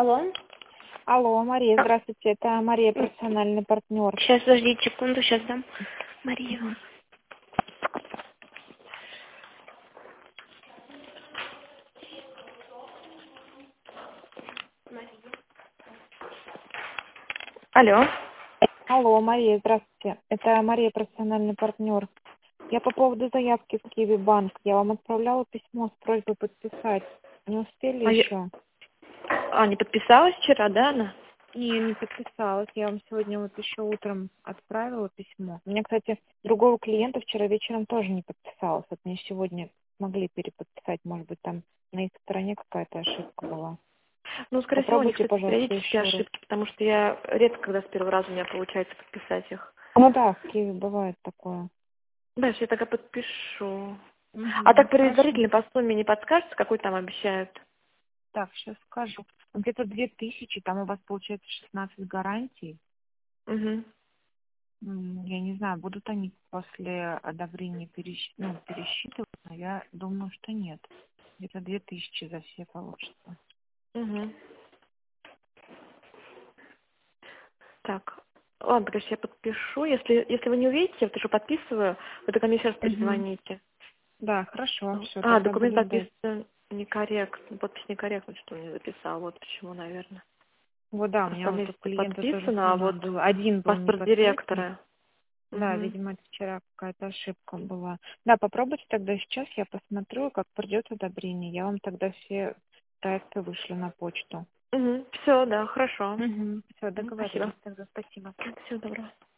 Алло. Алло, Мария, здравствуйте. Это Мария, профессиональный партнер. Сейчас, подождите секунду, сейчас дам. Мария. Мгм. Алло. Алло, Мария, здравствуйте. Это Мария, профессиональный партнер. Я по поводу заявки в Киви Банк. Я вам отправляла письмо с просьбой подписать. Не успели еще? Не подписалась вчера, да, она? Не подписалась. Я вам сегодня вот еще утром отправила письмо. У меня, кстати, другого клиента вчера вечером тоже не подписалась. Вот мне сегодня могли переподписать. Может быть, там на их стороне какая-то ошибка была. Ну, скорее всего, у них, Попробуйте, кстати, пожалуйста, периодически еще раз. ошибки, потому что я редко, когда с первого раза у меня получается подписать их. Ну да, в Киеве бывает такое. Да, я тогда подпишу. А так Хорошо. предварительно по сумме не подскажете, какой там обещают? Так, сейчас скажу. Где-то 2000, там у вас получается 16 гарантий. Угу. Я не знаю, будут они после одобрения пересчитывать, но я думаю, что нет. Где-то 2000 за все получится. Угу. Так. Ладно, короче, я подпишу. Если вы не увидите, я вот уже подписываю, вы только мне сейчас Мгм. перезвоните. Да, хорошо, все, тогда Документ буду ждать. подписан некорректно, подпись некорректно, что он не записал, вот почему, наверное. Вот да, у Просто меня у вот меня тут здесь клиента то же подписано, а самое вот было. Один был не паспорт подписан. директора. Да, Угу. видимо, это вчера какая-то ошибка была. Да, попробуйте тогда сейчас, я посмотрю, как придет одобрение. Я вам тогда все проекты вышлю на почту. Угу. Все, да, хорошо. Все, Спасибо. договорились тогда. Спасибо. Всего доброго.